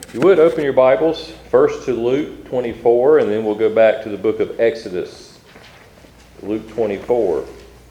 If you would, open your Bibles first to Luke 24, and then we'll go back to the book of Exodus. Luke 24.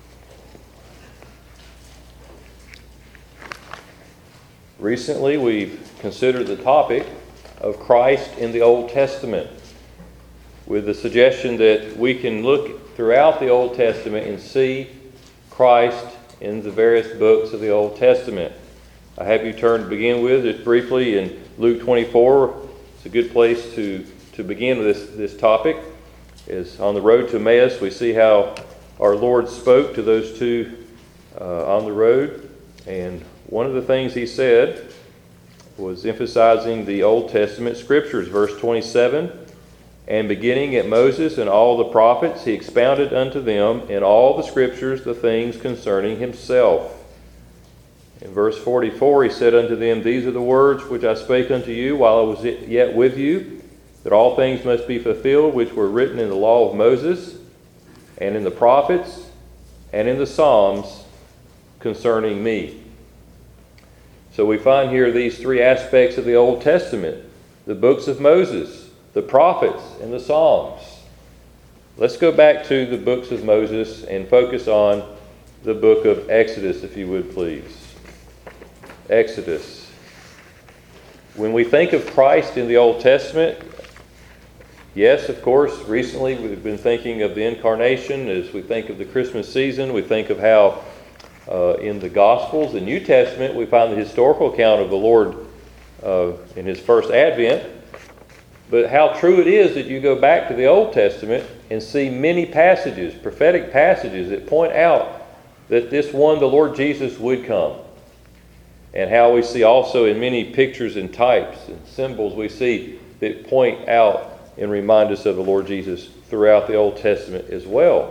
Recently, we've considered the topic of Christ in the Old Testament, with the suggestion that we can look throughout the Old Testament and see Christ in the various books of the Old Testament. I have you turn to begin with, just briefly, in Luke 24. It's a good place to begin with this topic. Is on the road to Emmaus, we see how our Lord spoke to those two on the road. And one of the things he said was emphasizing the Old Testament scriptures. Verse 27, "And beginning at Moses and all the prophets, he expounded unto them in all the scriptures the things concerning himself." In verse 44, he said unto them, "These are the words which I spake unto you while I was yet with you, that all things must be fulfilled which were written in the law of Moses, and in the prophets, and in the Psalms concerning me." So we find here these three aspects of the Old Testament: the books of Moses, the prophets, and the Psalms. Let's go back to the books of Moses and focus on the book of Exodus, if you would please. Exodus. When we think of Christ in the Old Testament, yes, of course, recently we've been thinking of the Incarnation. As we think of the Christmas season, we think of how in the Gospels, the New Testament, we find the historical account of the Lord in His first advent. But how true it is that you go back to the Old Testament and see many passages, prophetic passages, that point out that this one, the Lord Jesus, would come. And how we see also in many pictures and types and symbols we see that point out and remind us of the Lord Jesus throughout the Old Testament as well.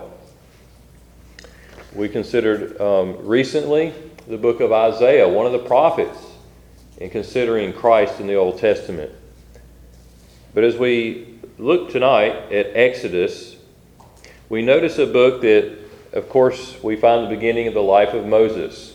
We considered recently the book of Isaiah, one of the prophets, in considering Christ in the Old Testament. But as we look tonight at Exodus, we notice a book that, of course, we find the beginning of the life of Moses.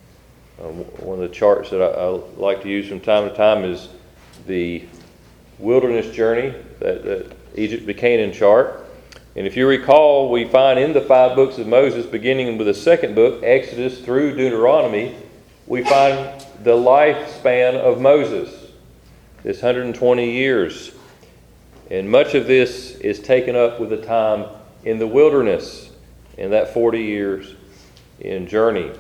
One of the charts that I like to use from time to time is the wilderness journey, that Egypt to Canaan chart. And if you recall, we find in the 5 books of Moses, beginning with the second book, Exodus through Deuteronomy, we find the lifespan of Moses, this 120 years. And much of this is taken up with the time in the wilderness, in that 40 years in journey.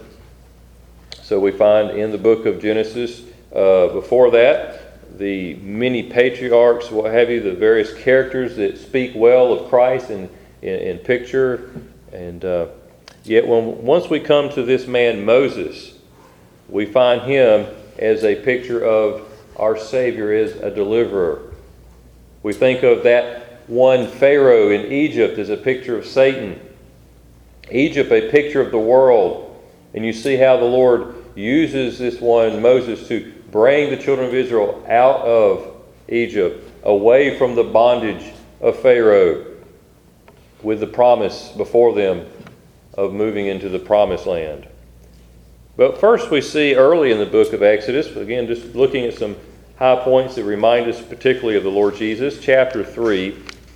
So we find in the book of Genesis, before that, the many patriarchs, what have you, the various characters that speak well of Christ in picture. And yet once we come to this man Moses, we find him as a picture of our Savior as a deliverer. We think of that one Pharaoh in Egypt as a picture of Satan. Egypt, a picture of the world. And you see how the Lord uses this one, Moses, to bring the children of Israel out of Egypt, away from the bondage of Pharaoh, with the promise before them of moving into the promised land. But first we see early in the book of Exodus, again just looking at some high points that remind us particularly of the Lord Jesus, chapter 3,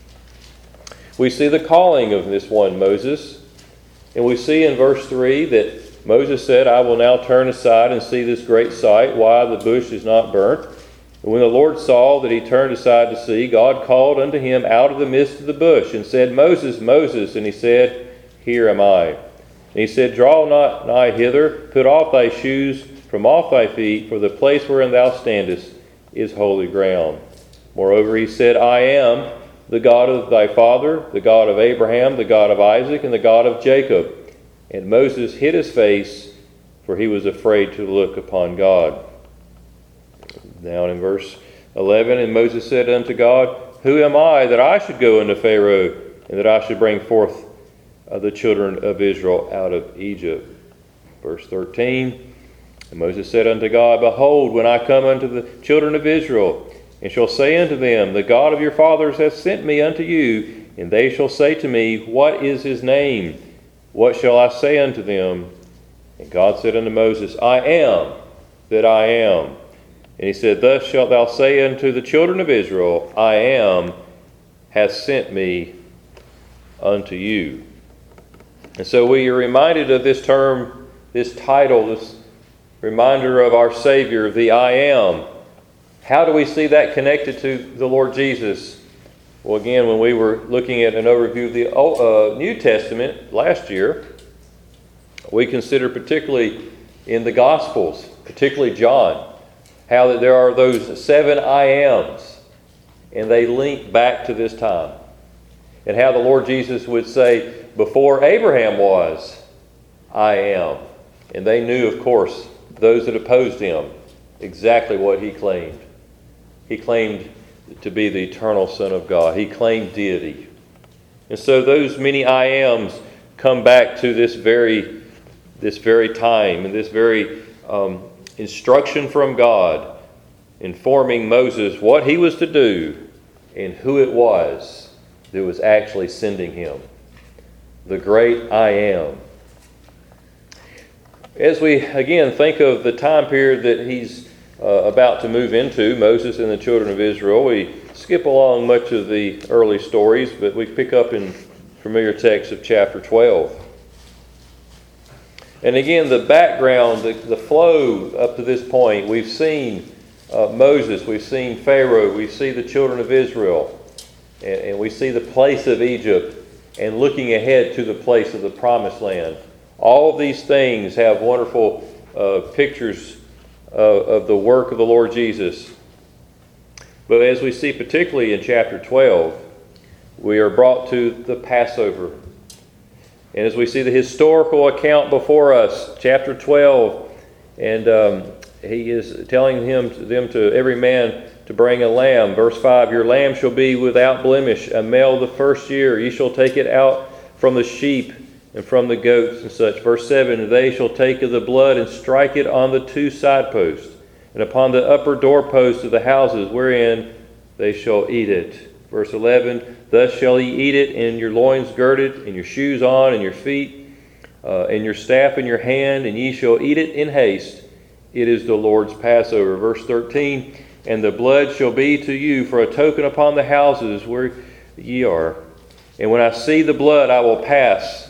we see the calling of this one Moses. And we see in verse 3 that Moses said, "I will now turn aside and see this great sight, why the bush is not burnt." And when the Lord saw that he turned aside to see, God called unto him out of the midst of the bush, and said, "Moses, Moses." And he said, "Here am I." And he said, "Draw not nigh hither, put off thy shoes from off thy feet, for the place wherein thou standest is holy ground." Moreover, he said, "I am the God of thy father, the God of Abraham, the God of Isaac, and the God of Jacob." And Moses hid his face, for he was afraid to look upon God. Now in verse 11, "And Moses said unto God, Who am I that I should go unto Pharaoh, and that I should bring forth the children of Israel out of Egypt?" Verse 13, "And Moses said unto God, Behold, when I come unto the children of Israel, and shall say unto them, The God of your fathers hath sent me unto you, and they shall say to me, What is his name? What shall I say unto them? And God said unto Moses, I am that I am. And he said, Thus shalt thou say unto the children of Israel, I am, hath sent me unto you. And so we are reminded of this term, this title, this reminder of our Savior, the I am. How do we see that connected to the Lord Jesus? Well, again, when we were looking at an overview of the New Testament last year, we considered particularly in the Gospels, particularly John, how that there are those 7 I ams, and they link back to this time. And how the Lord Jesus would say, before Abraham was, I am. And they knew, of course, those that opposed him, exactly what he claimed. He claimed to be the eternal Son of God. He claimed deity. And so those many I ams come back to this very time and this very instruction from God, informing Moses what he was to do and who it was that was actually sending him. The great I am. As we again think of the time period that he's about to move into, Moses and the children of Israel, we skip along much of the early stories, but we pick up in familiar text of chapter 12. And again, the background, the flow up to this point, we've seen Moses, we've seen Pharaoh, we see the children of Israel, and we see the place of Egypt, and looking ahead to the place of the Promised Land. All of these things have wonderful pictures of the work of the Lord Jesus. But as we see particularly in chapter 12, we are brought to the Passover. And as we see the historical account before us, chapter 12, and he is telling them to every man to bring a lamb. Verse 5, Your lamb shall be without blemish, a male the first year. Ye shall take it out from the sheep and from the goats and such. Verse 7, They shall take of the blood and strike it on the 2 side posts, and upon the upper doorposts of the houses wherein they shall eat it. Verse 11, Thus shall ye eat it, in your loins girded, and your shoes on, and your feet, and your staff in your hand, and ye shall eat it in haste. It is the Lord's Passover. Verse 13, And the blood shall be to you for a token upon the houses where ye are. And when I see the blood, I will pass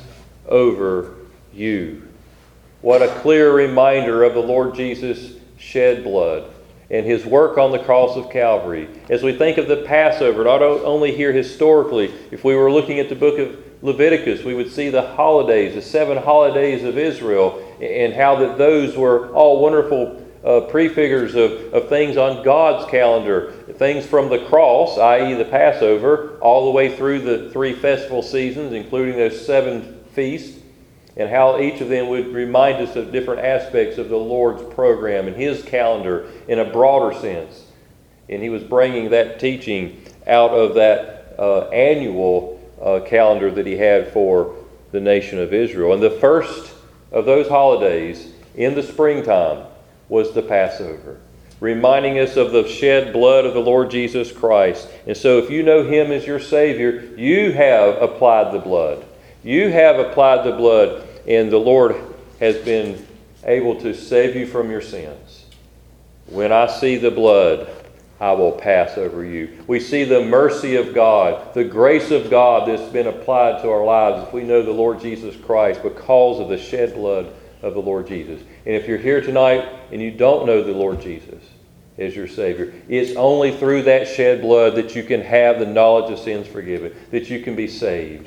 over you. What a clear reminder of the Lord Jesus' shed blood and his work on the cross of Calvary. As we think of the Passover, not only here historically, if we were looking at the book of Leviticus, we would see the holidays, the 7 holidays of Israel, and how that those were all wonderful prefigures of things on God's calendar, things from the cross, i.e. the Passover, all the way through the 3 festival seasons, including those 7 feasts, and how each of them would remind us of different aspects of the Lord's program and his calendar in a broader sense. And he was bringing that teaching out of that annual calendar that he had for the nation of Israel. And the first of those holidays in the springtime was the Passover, reminding us of the shed blood of the Lord Jesus Christ. And so if you know him as your Savior, you have applied the blood. You have applied the blood, and the Lord has been able to save you from your sins. When I see the blood, I will pass over you. We see the mercy of God, the grace of God that's been applied to our lives if we know the Lord Jesus Christ because of the shed blood of the Lord Jesus. And if you're here tonight and you don't know the Lord Jesus as your Savior, it's only through that shed blood that you can have the knowledge of sins forgiven, that you can be saved.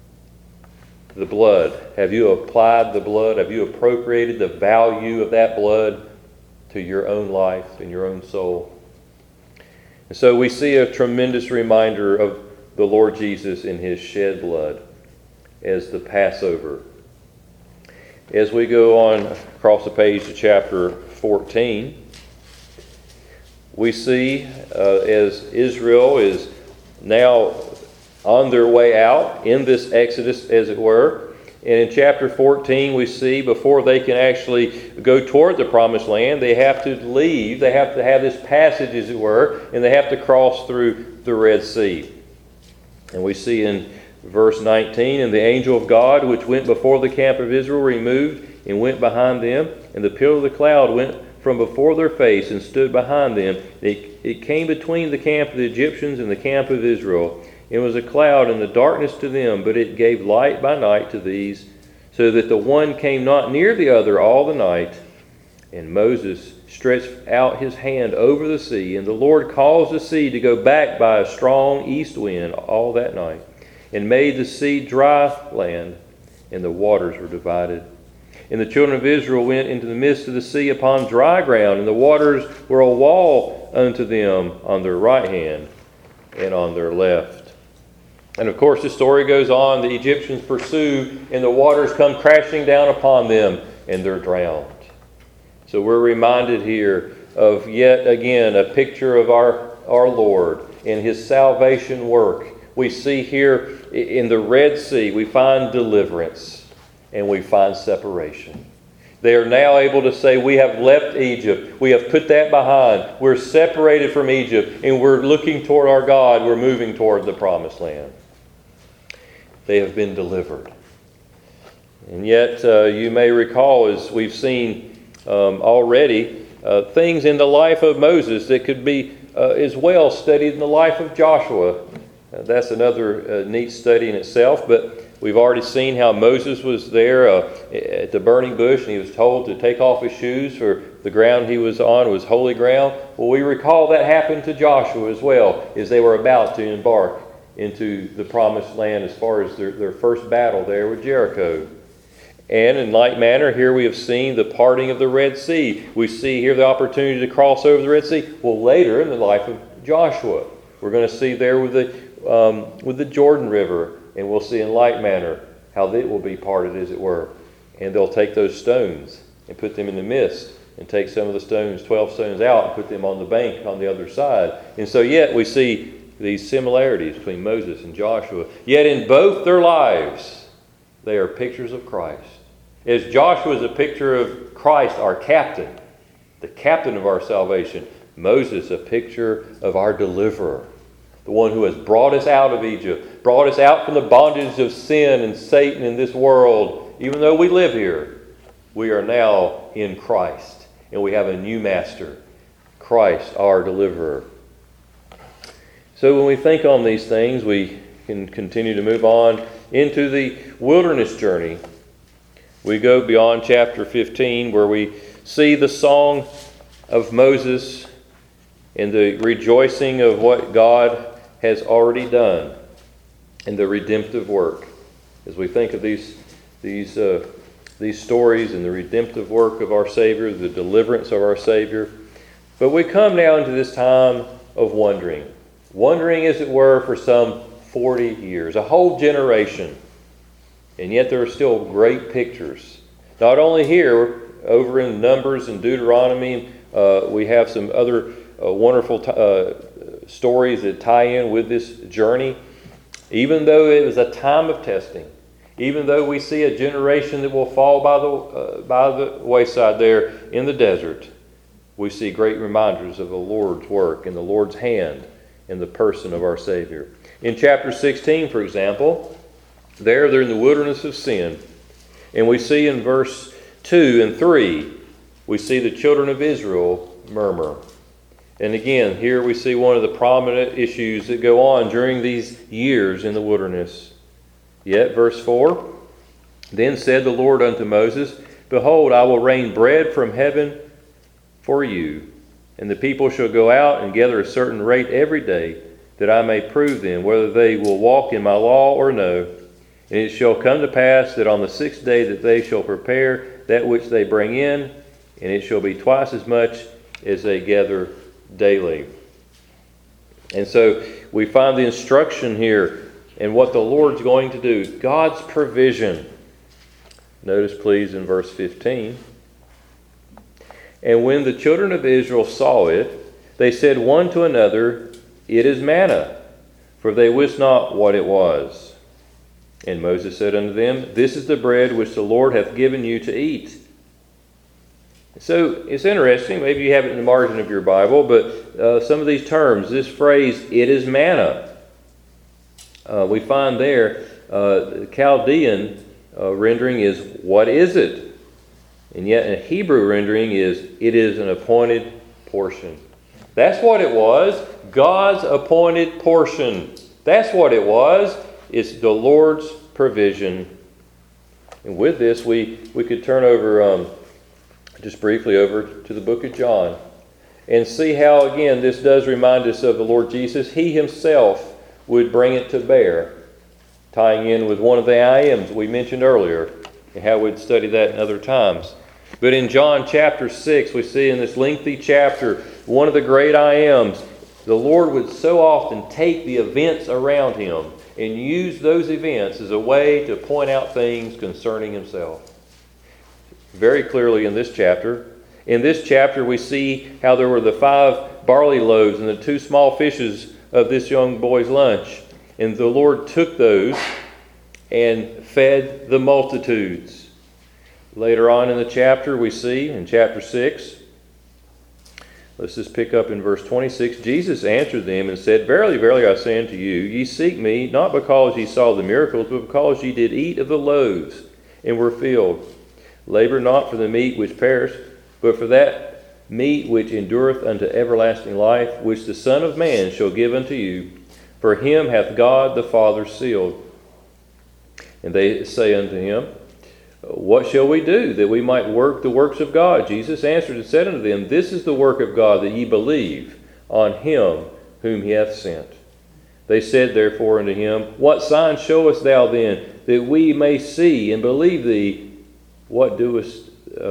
The blood. Have you applied the blood? Have you appropriated the value of that blood to your own life and your own soul? And so we see a tremendous reminder of the Lord Jesus in his shed blood as the Passover. As we go on across the page to chapter 14, we see as Israel is now on their way out in this Exodus, as it were. And in chapter 14, we see before they can actually go toward the Promised Land, they have to leave. They have to have this passage, as it were, and they have to cross through the Red Sea. And we see in verse 19, And the angel of God, which went before the camp of Israel, removed and went behind them, and the pillar of the cloud went from before their face and stood behind them. It came between the camp of the Egyptians and the camp of Israel. It was a cloud and the darkness to them, but it gave light by night to these, so that the one came not near the other all the night. And Moses stretched out his hand over the sea, and the Lord caused the sea to go back by a strong east wind all that night, and made the sea dry land, and the waters were divided. And the children of Israel went into the midst of the sea upon dry ground, and the waters were a wall unto them on their right hand and on their left. And of course the story goes on. The Egyptians pursue, and the waters come crashing down upon them, and they're drowned. So we're reminded here of yet again a picture of our Lord and His salvation work. We see here in the Red Sea, we find deliverance and we find separation. They are now able to say, we have left Egypt. We have put that behind. We're separated from Egypt and we're looking toward our God. We're moving toward the promised land. They have been delivered. And yet you may recall, as we've seen already, things in the life of Moses that could be as well studied in the life of Joshua. That's another neat study in itself, but we've already seen how Moses was there at the burning bush, and he was told to take off his shoes, for the ground he was on was holy ground. Well, we recall that happened to Joshua as well, as they were about to embark into the promised land as far as their first battle there with Jericho. And in like manner, here we have seen the parting of the Red Sea. We see here the opportunity to cross over the Red Sea. Well, later in the life of Joshua, we're going to see there with the Jordan River, and we'll see in like manner how it will be parted, as it were. And they'll take those stones and put them in the midst, and take some of the stones, 12 stones out, and put them on the bank on the other side. And so yet we see these similarities between Moses and Joshua. Yet in both their lives, they are pictures of Christ. As Joshua is a picture of Christ, our captain, the captain of our salvation, Moses a picture of our deliverer, the one who has brought us out of Egypt, brought us out from the bondage of sin and Satan in this world. Even though we live here, we are now in Christ, and we have a new master, Christ, our deliverer. So when we think on these things, we can continue to move on into the wilderness journey. We go beyond chapter 15, where we see the song of Moses and the rejoicing of what God has already done and the redemptive work. As we think of these stories and the redemptive work of our Savior, the deliverance of our Savior. But we come now into this time of wondering, as it were, for some 40 years, a whole generation. And yet there are still great pictures. Not only here, over in Numbers and Deuteronomy, we have some other wonderful stories that tie in with this journey. Even though it was a time of testing, even though we see a generation that will fall by the wayside there in the desert, we see great reminders of the Lord's work and the Lord's hand in the person of our Savior. In chapter 16, for example, they're in the wilderness of sin. And we see in verse 2 and 3, we see the children of Israel murmur. And again, here we see one of the prominent issues that go on during these years in the wilderness. Yet, verse 4, then said the Lord unto Moses, behold, I will rain bread from heaven for you, and the people shall go out and gather a certain rate every day, that I may prove them whether they will walk in my law or no. And it shall come to pass that on the 6th day that they shall prepare that which they bring in, and it shall be twice as much as they gather daily. And so we find the instruction here and what the Lord's going to do. God's provision. Notice please in verse 15. And when the children of Israel saw it, they said one to another, it is manna, for they wist not what it was. And Moses said unto them, this is the bread which the Lord hath given you to eat. So it's interesting, maybe you have it in the margin of your Bible, but some of these terms, this phrase, it is manna, we find there, the Chaldean rendering is, what is it? And yet in Hebrew rendering it is an appointed portion. That's what it was. God's appointed portion. That's what it was. It's the Lord's provision. And with this, we could turn over, just briefly over to the book of John and see how, again, this does remind us of the Lord Jesus. He himself would bring it to bear, tying in with one of the I ams we mentioned earlier, and how we'd study that in other times. But in John chapter 6, we see in this lengthy chapter, one of the great I ams, the Lord would so often take the events around him and use those events as a way to point out things concerning himself. Very clearly in this chapter. In this chapter, we see how there were the 5 barley loaves and the 2 small fishes of this young boy's lunch. And the Lord took those and fed the multitudes. Later on in the chapter, we see in chapter 6, let's just pick up in verse 26. Jesus answered them and said, Verily, verily, I say unto you, ye seek me, not because ye saw the miracles, but because ye did eat of the loaves, and were filled. Labor not for the meat which perisheth, but for that meat which endureth unto everlasting life, which the Son of Man shall give unto you. For him hath God the Father sealed. And they say unto him, What shall we do, that we might work the works of God? Jesus answered and said unto them, This is the work of God, that ye believe on him whom he hath sent. They said therefore unto him, What sign showest thou then, that we may see and believe thee? What doest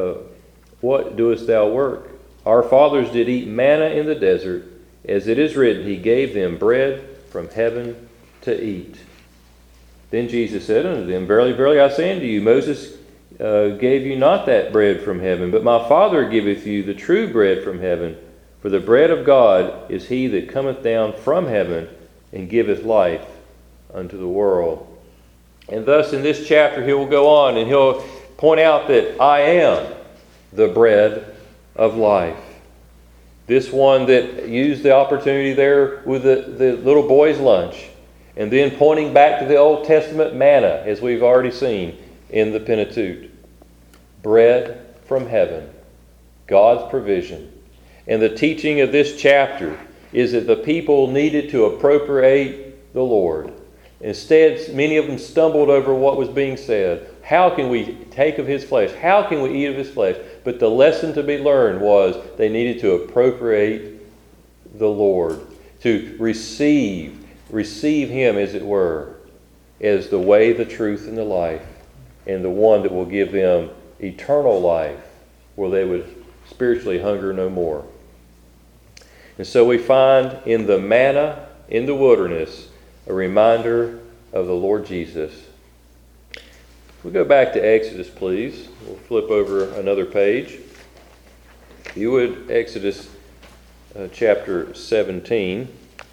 thou work? Our fathers did eat manna in the desert, as it is written, He gave them bread from heaven to eat. Then Jesus said unto them, Verily, verily, I say unto you, Moses gave you not that bread from heaven, but my Father giveth you the true bread from heaven. For the bread of God is he that cometh down from heaven and giveth life unto the world. And thus in this chapter he will go on and he'll point out that I am the bread of life. This one that used the opportunity there with the little boy's lunch, and then pointing back to the Old Testament manna, as we've already seen in the Pentateuch. Bread from heaven, God's provision. And the teaching of this chapter is that the people needed to appropriate the Lord. Instead, many of them stumbled over what was being said. How can we take of his flesh? How can we eat of his flesh? But the lesson to be learned was they needed to appropriate the Lord, to receive him, as it were, as the way, the truth, and the life, and the one that will give them eternal life, where they would spiritually hunger no more. And so we find in the manna in the wilderness a reminder of the Lord Jesus. We'll go back to Exodus, please. We'll flip over another page. If you would, Exodus chapter 17.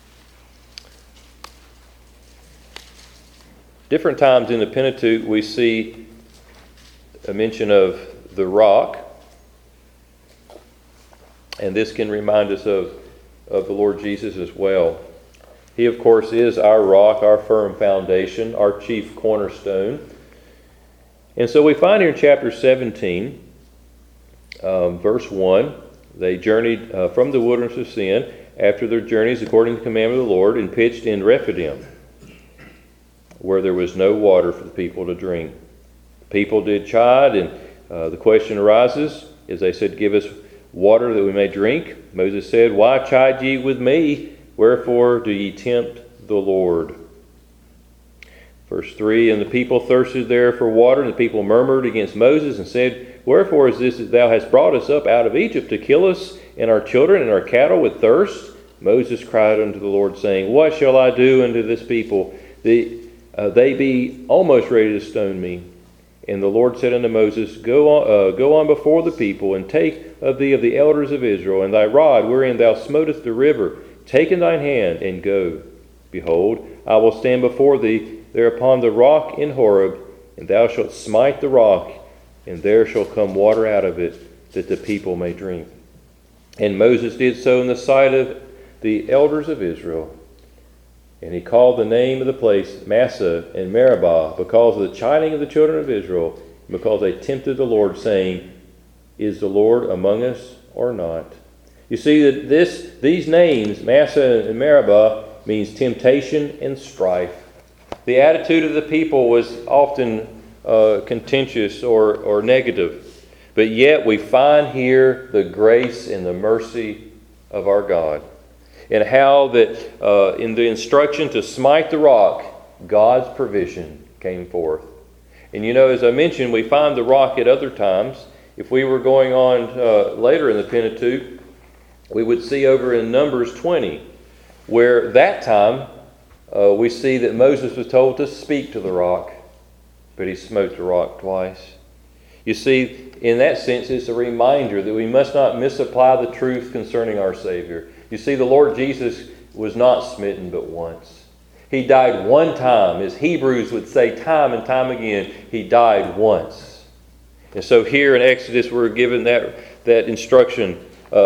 Different times in the Pentateuch we see a mention of the rock. And this can remind us of the Lord Jesus as well. He, of course, is our rock, our firm foundation, our chief cornerstone. And so we find here in chapter 17, verse 1, they journeyed from the wilderness of Sin after their journeys according to the commandment of the Lord, and pitched in Rephidim, where there was no water for the people to drink. The people did chide, and the question arises, as they said, Give us water that we may drink. Moses said, Why chide ye with me? Wherefore do ye tempt the Lord? Verse 3, And the people thirsted there for water, and the people murmured against Moses, and said, Wherefore is this that thou hast brought us up out of Egypt to kill us and our children and our cattle with thirst? Moses cried unto the Lord, saying, What shall I do unto this people? They be almost ready to stone me. And the Lord said unto Moses, Go on before the people, and take of thee of the elders of Israel, and thy rod wherein thou smotest the river, take in thine hand, and go. Behold, I will stand before thee there upon the rock in Horeb, and thou shalt smite the rock, and there shall come water out of it, that the people may drink. And Moses did so in the sight of the elders of Israel. And he called the name of the place Massah and Meribah, because of the chiding of the children of Israel, and because they tempted the Lord, saying, Is the Lord among us or not? You see that these names, Massa and Meribah, means temptation and strife. The attitude of the people was often contentious or negative. But yet we find here the grace and the mercy of our God. And how that in the instruction to smite the rock, God's provision came forth. And as I mentioned, we find the rock at other times. If we were going on later in the Pentateuch, we would see over in Numbers 20, where that time we see that Moses was told to speak to the rock, but he smote the rock twice. You see, in that sense, it's a reminder that we must not misapply the truth concerning our Savior. You see, the Lord Jesus was not smitten but once. He died one time. As Hebrews would say time and time again, he died once. And so here in Exodus, we're given that instruction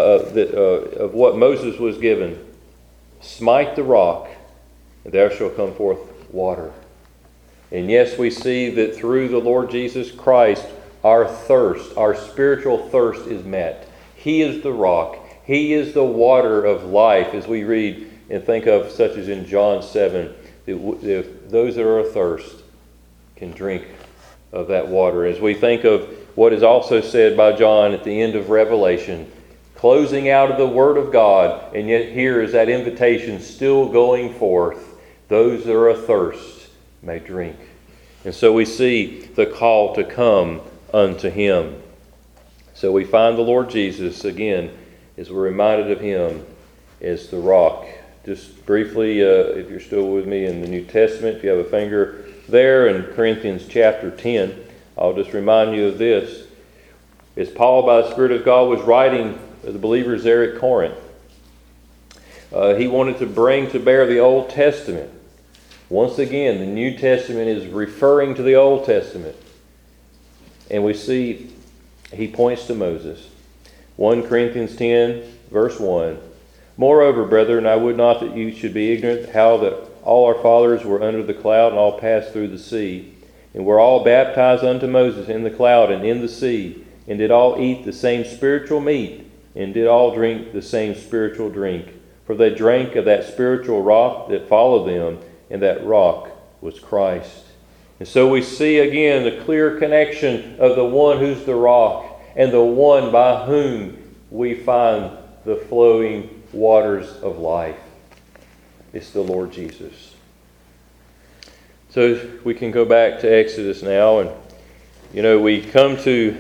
of what Moses was given. Smite the rock, and there shall come forth water. And yes, we see that through the Lord Jesus Christ, our thirst, our spiritual thirst is met. He is the rock. He is the water of life, as we read and think of, such as in John 7, that those that are athirst can drink of that water. As we think of what is also said by John at the end of Revelation, closing out of the Word of God, and yet here is that invitation still going forth. Those that are athirst may drink. And so we see the call to come unto Him. So we find the Lord Jesus, again, as we're reminded of Him, as the rock. Just briefly, if you're still with me in the New Testament, if you have a finger there in Corinthians chapter 10, I'll just remind you of this. As Paul, by the Spirit of God, was writing to the believers there at Corinth, he wanted to bring to bear the Old Testament. Once again, the New Testament is referring to the Old Testament. And we see he points to Moses. 1 Corinthians 10, verse 1. Moreover, brethren, I would not that you should be ignorant how that all our fathers were under the cloud and all passed through the sea, and were all baptized unto Moses in the cloud and in the sea, and did all eat the same spiritual meat, and did all drink the same spiritual drink. For they drank of that spiritual rock that followed them, and that rock was Christ. And so we see again the clear connection of the one who's the rock, and the one by whom we find the flowing waters of life. It's the Lord Jesus. So we can go back to Exodus now, and we come to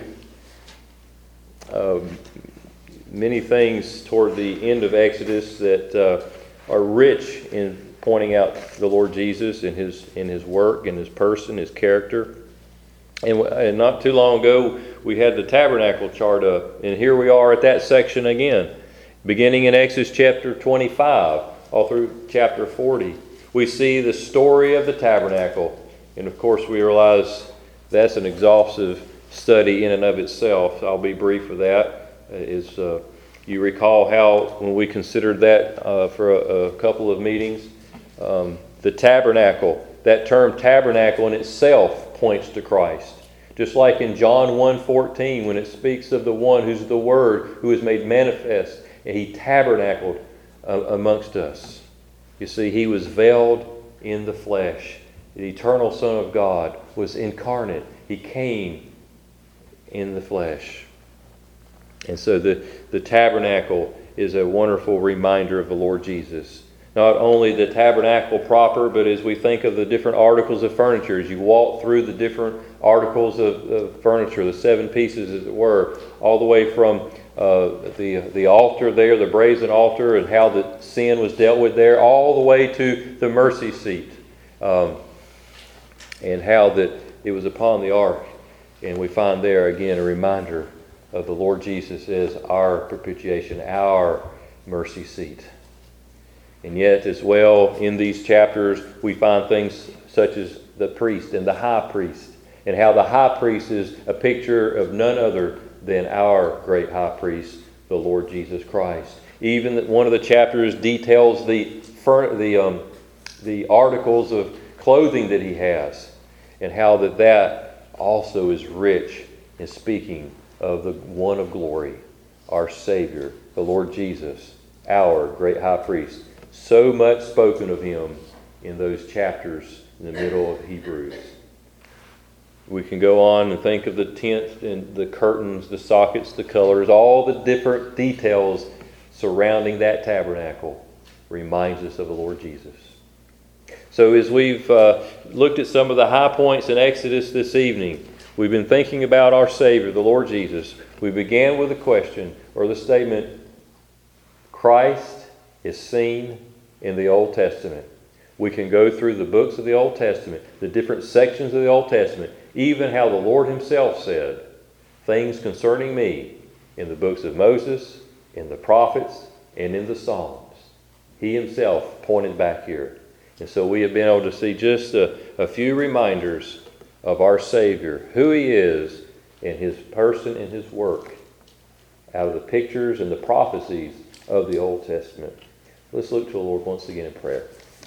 many things toward the end of Exodus that are rich in pointing out the Lord Jesus in his work, in his person, his character. And not too long ago, we had the tabernacle chart up, and here we are at that section again, beginning in Exodus chapter 25, all through chapter 40. We see the story of the tabernacle, and of course we realize that's an exhaustive study in and of itself. I'll be brief with that. You recall how when we considered that for a couple of meetings, the tabernacle, that term tabernacle in itself points to Christ. Just like in John 1:14, when it speaks of the one who's the Word, who is made manifest, and He tabernacled amongst us. You see, He was veiled in the flesh. The eternal Son of God was incarnate. He came in the flesh. And so the tabernacle is a wonderful reminder of the Lord Jesus. Not only the tabernacle proper, but as we think of the different articles of furniture, as you walk through the different articles of furniture, the 7 pieces as it were, all the way from the altar there, the brazen altar, and how the sin was dealt with there, all the way to the mercy seat, and how that it was upon the ark. And we find there again a reminder of the Lord Jesus as our propitiation, our mercy seat. And yet as well in these chapters we find things such as the priest and the high priest, and how the high priest is a picture of none other than our great high priest, the Lord Jesus Christ. Even that one of the chapters details the articles of clothing that he has, and how that also is rich in speaking of the one of glory, our Savior, the Lord Jesus, our great high priest. So much spoken of him in those chapters in the middle of Hebrews. We can go on and think of the tent and the curtains, the sockets, the colors, all the different details surrounding that tabernacle reminds us of the Lord Jesus. So as we've looked at some of the high points in Exodus this evening, we've been thinking about our Savior, the Lord Jesus. We began with the question or the statement, Christ is seen in the Old Testament. We can go through the books of the Old Testament, the different sections of the Old Testament, even how the Lord himself said things concerning me in the books of Moses, in the prophets, and in the Psalms. He himself pointed back here. And so we have been able to see just a few reminders of our Savior, who he is, and his person and his work out of the pictures and the prophecies of the Old Testament. Let's look to the Lord once again in prayer.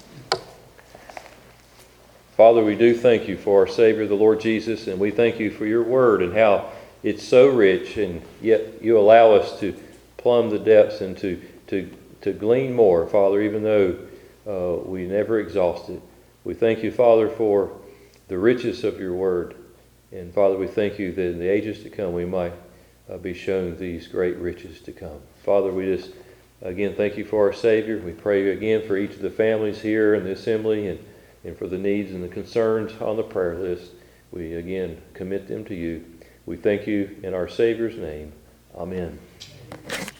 Father, we do thank you for our Savior, the Lord Jesus, and we thank you for your word and how it's so rich, and yet you allow us to plumb the depths and to glean more, Father, even though we never exhaust it. We thank you, Father, for the riches of your word. And Father, we thank you that in the ages to come we might be shown these great riches to come. Father, we just, again, thank you for our Savior. We pray again for each of the families here in the assembly and for the needs and the concerns on the prayer list. We again commit them to you. We thank you in our Savior's name. Amen.